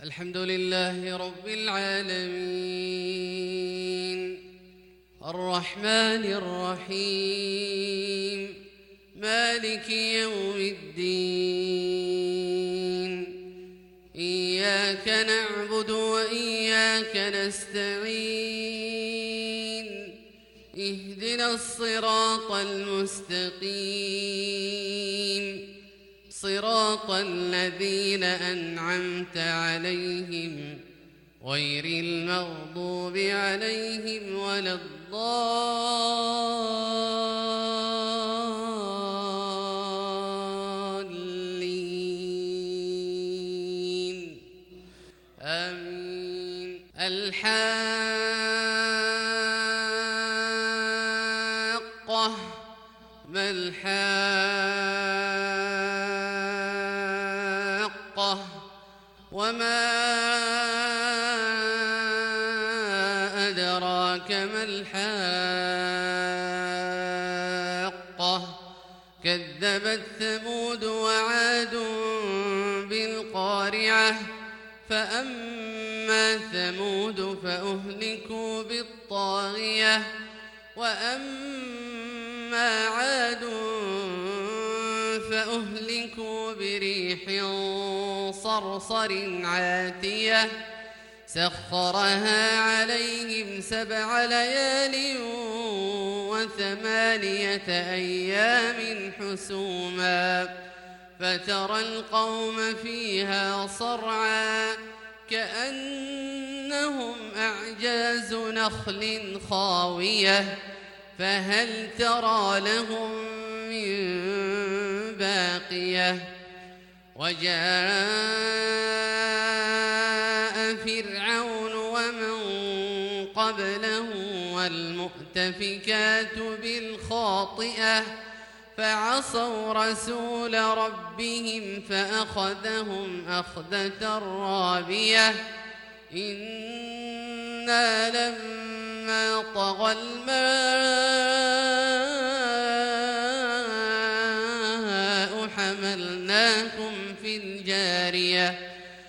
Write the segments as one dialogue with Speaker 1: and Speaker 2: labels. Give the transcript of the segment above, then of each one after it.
Speaker 1: الحمد لله رب العالمين الرحمن الرحيم مالك يوم الدين إياك نعبد وإياك نستعين اهدنا الصراط المستقيم صراط الذين أنعمت عليهم غير المغضوب عليهم ولا الضالين آمين. الحاقة ما الحاقة وما أدراك ما الحاقة كذبت ثمود وعاد بالقارعة فأما ثمود فأهلكوا بالطاغية وأما عاد فأهلكوا بريح صرصر عاتية سخرها عليهم 7 ليال و8 أيام حسوما فترى القوم فيها صرعا كأنهم أعجاز نخل خاوية فهل ترى لهم من باقية وجاء فرعون ومن قبله والمؤتفكات بالخاطئة فعصوا رسول ربهم فأخذهم أخذة رابية إنا لما طغى الماء حملناكم في الجارية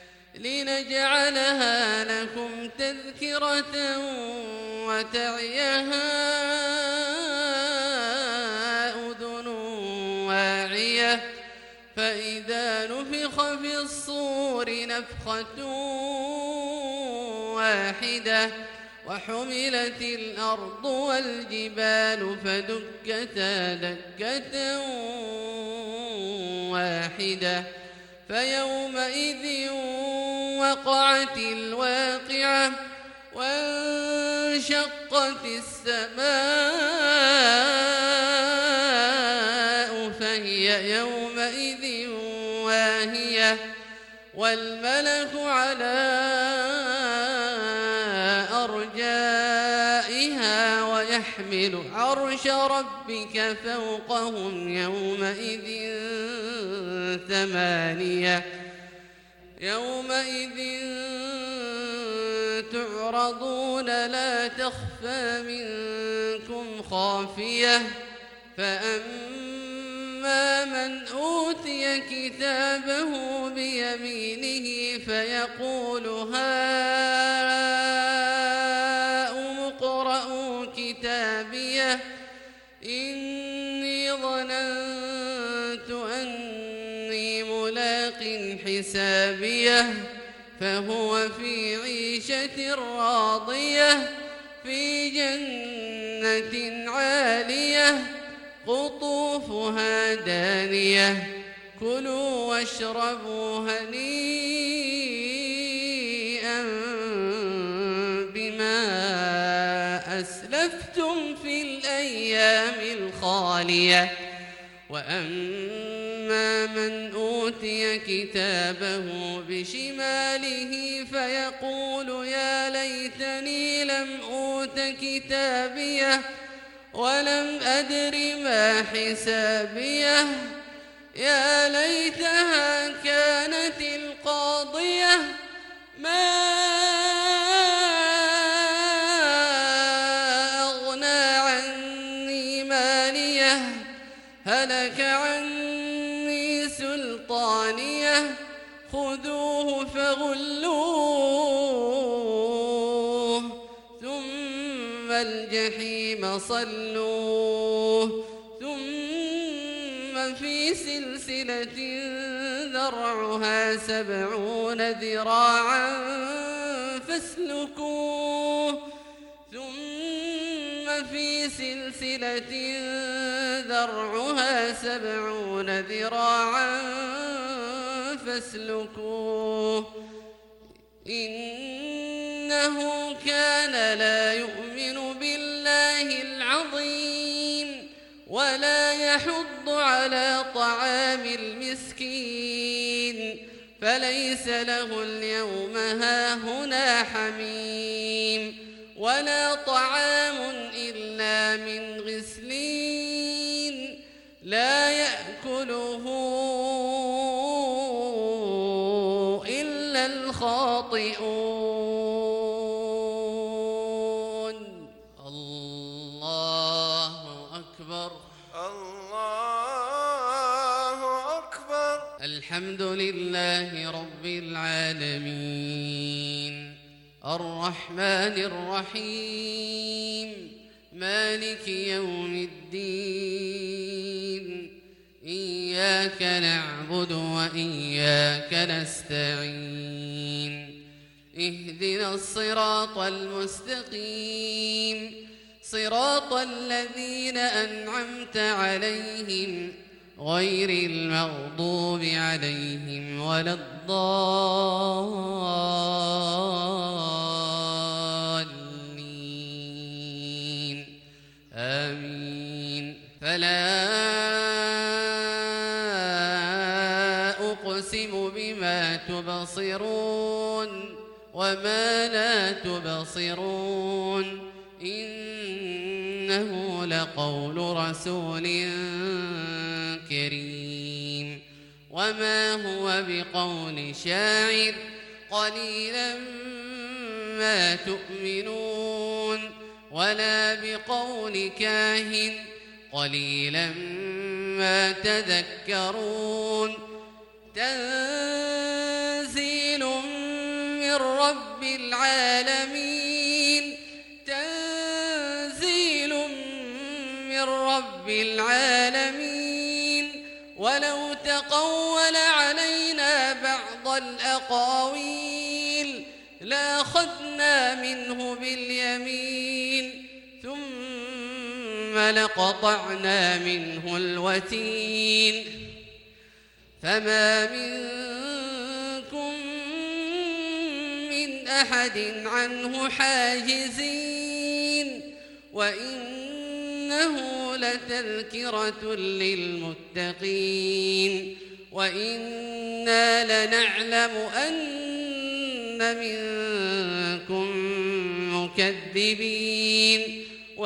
Speaker 1: لنجعلها لكم تذكرة وتعيها أذن واعية فإذا نفخ في الصور نفخة واحدة وحملت الأرض والجبال فدكتا دكة واحدة فيومئذ وقعت الواقعة وانشقت السماء فهي يومئذ واهية والملك على أرجائها ويحمل عرش ربك فوقهم يومئذ 8 يومئذ تعرضون لا تخفى منكم خافية فأما من أوتي كتابه بيمينه فيقول هاؤم اقرءوا كتابيه إني ظننت أني ملاق حسابيه فهو في عيشة راضية في جنة عالية قطوفها دانية كلوا واشربوا هنيئا بما أسلفتم في الأيام الخالية وأما من أوتي كتابه بشماله فيقول يا ليتني لم أوت كتابيه ولم أدر ما حسابيه يا ليتها كانت القاضية ما أغنى عني ماليه هلك عني سلطانيه خذوه فغلوه فصلوه ثم في سلسلة ذرعها 70 ذراعا فاسلكوه ثم في سلسلة ذرعها 70 ذراعا فاسلكوه إنه كان لا يؤمن بالله العظيم ولا يحض على طعام المسكين فليس له اليوم هاهنا حميم ولا طعام إلا من غسلين لا يأكله إلا الخاطئون. الله أكبر.
Speaker 2: الله أكبر.
Speaker 1: الحمد لله رب العالمين الرحمن الرحيم مالك يوم الدين إياك نعبد وإياك نستعين اهدنا الصراط المستقيم صراط الذين أنعمت عليهم غير المغضوب عليهم ولا الضالين آمين. فلا أقسم بما تبصرون وما لا تبصرون إنه لقول رسول كريم وما هو بقول شاعر قليلا ما تؤمنون ولا بقول كاهن قليلا ما تذكرون تنزيل من رب العالمين تنزيل من رب العالمين ولو تقول علينا بعض الأقاويل لأخذنا منه باليمين ثم لقطعنا منه الوتين فما منكم من أحد عنه حاجزين وإنه لتذكرة للمتقين وإنا لنعلم أن منكم مكذبين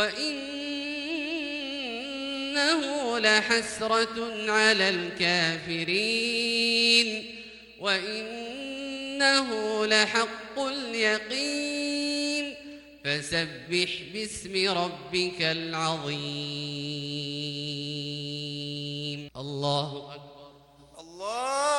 Speaker 1: وإنه لحسرة على الكافرين وإنه لحق اليقين فسبح باسم ربك العظيم. الله أكبر.
Speaker 2: الله